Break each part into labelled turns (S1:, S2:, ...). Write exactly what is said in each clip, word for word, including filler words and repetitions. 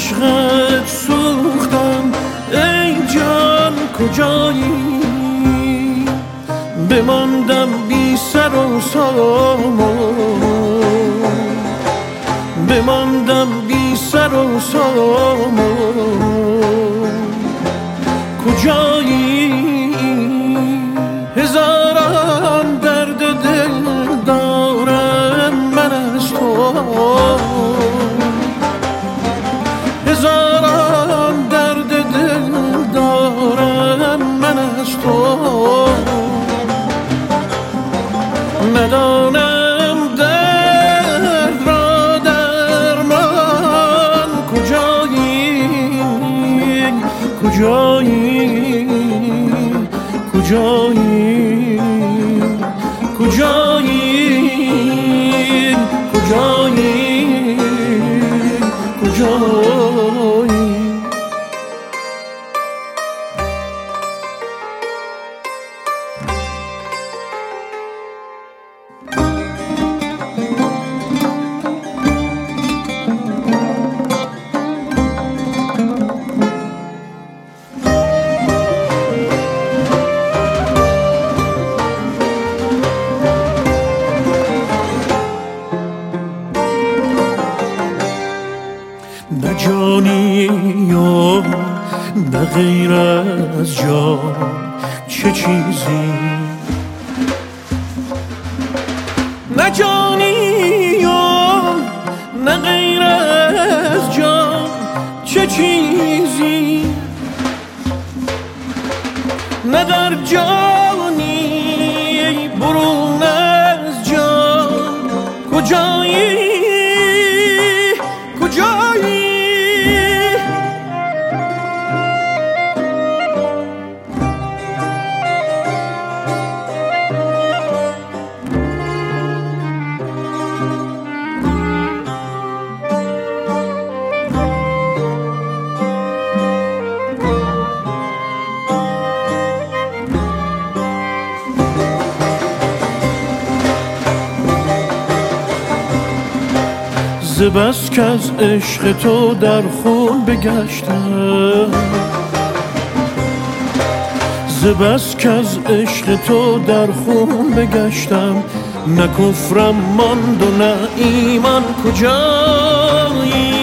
S1: عشقت سوختم ای جان کجایی، بماندم بی سر و سامان، بماندم بی سر و سامان. کجایی؟ هزاران درد دل دارم من از تو، هزاران درد دل دارم من از تو. ندانم درد را درمان کجایی، کجایی، کجایی، کجایی، کجایی، کجایی. نه جانی و نه غیر از جان چه چیزی، نه جانی و نه غیر از جان چه چیزی، نه در جانی برون از جان کجایی، کجایی. ز بس که از عشق تو در خون بگشتم، ز بس که از عشق تو در خون بگشتم. نه کفرم ماند و نه ایمان کجایی،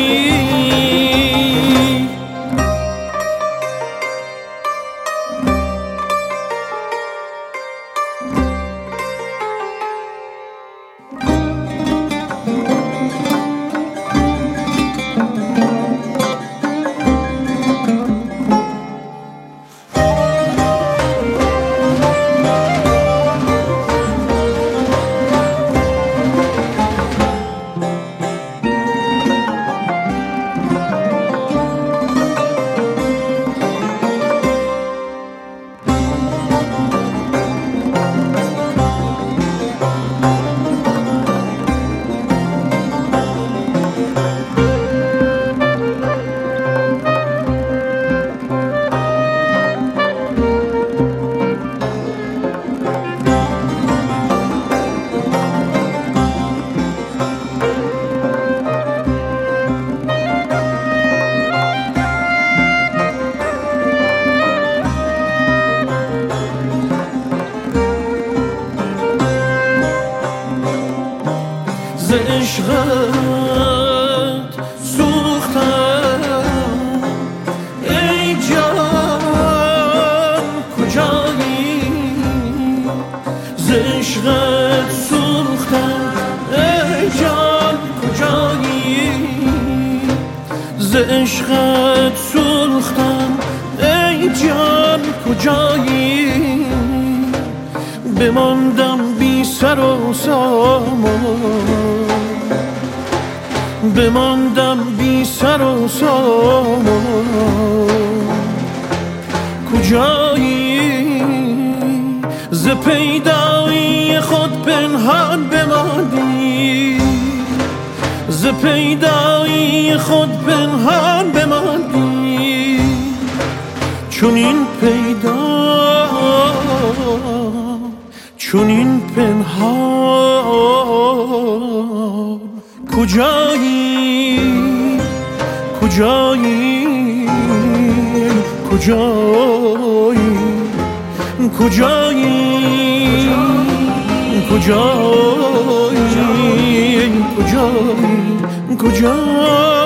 S1: ز عشقت سوختم ای جان کجایی، ز عشقت سوختم ای جان کجایی، ز عشقت سوختم ای جان کجایی. بماندم بی سر و سامان، بماندم بی سر و سامان. کجایی؟ ز پیدایی خود پنهان بماندی، ز پیدایی خود پنهان بماندی. چون این پیدا چون این پنهان کجایی، کجایی. کجایی کجایی کجایی کجایی کجایی کجایی